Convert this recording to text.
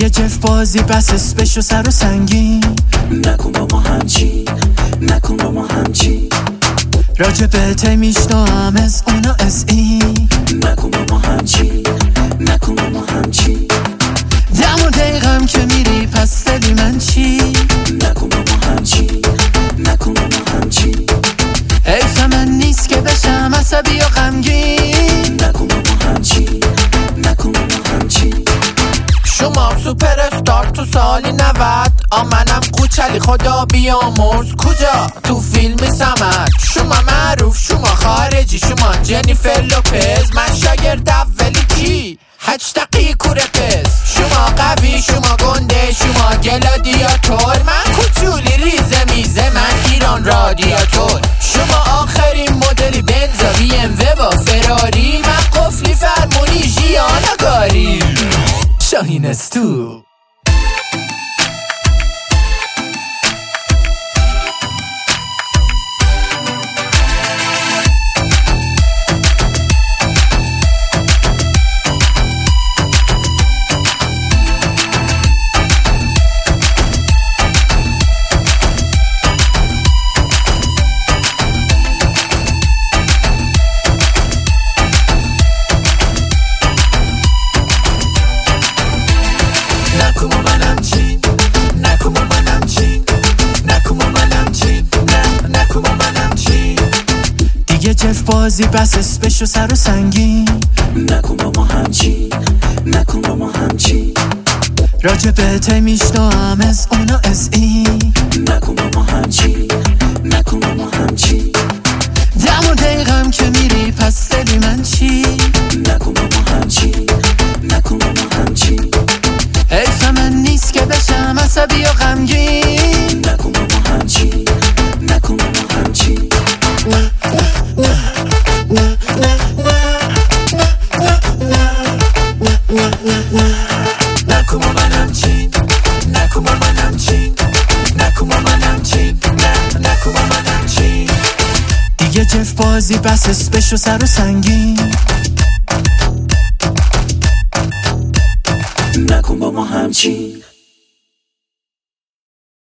دیگه جف بازی بس اسپش و سر و سنگین. نکن با ما همچین، نکن با ما همچین. راجبت میشنوام از اونا از این. نکن با ما همچین، نکن با ما همچین. دم و دقیقم که میری پس دلی من چی؟ نکن با ما همچین، نکن با ما همچین. حیف من نیست که بشم عصبی و غمگین. نکن با ما همچین، نکن با ما همچین. شما سوپر استار تو سال 90. منم کوچلی خدا بیامرز. کجا؟ تو فیلم سمت. شما معروف، شما خارجی، شما جنیفر لوپز. من شاگرد اولی کی؟ 8 دقیقه کوره پس. شما قوی، شما گنده، شما گلادیاتور. من کوچولی ریزه میزه، من ایران رادیاتور. شما آخرین مدلی بنز و بی ام و با فراری. من قفلی فرمونی ژیانگاری. شاهین استو. دیگه جف بازی بس اسپش و سر و سنگین. نکن با ما همچین، نکن با ما همچین. راجبت میشنوام از اونا از این. نکن با ما همچین، نکن با ما همچین. دم و دقیقم که میری پس دلی من چی؟ نکن با ما همچین، نکن با ما همچین. حیف من نیست که بشم عصبی و غمگین. نکن با ما همچین، نکن با ما همچین. نکن با من همچین، نکن با من همچین. نکن با من همچین، نکن با من همچین. دیگه جف بازی بس اسپش و سر و سنگین. نکن با ما همچین.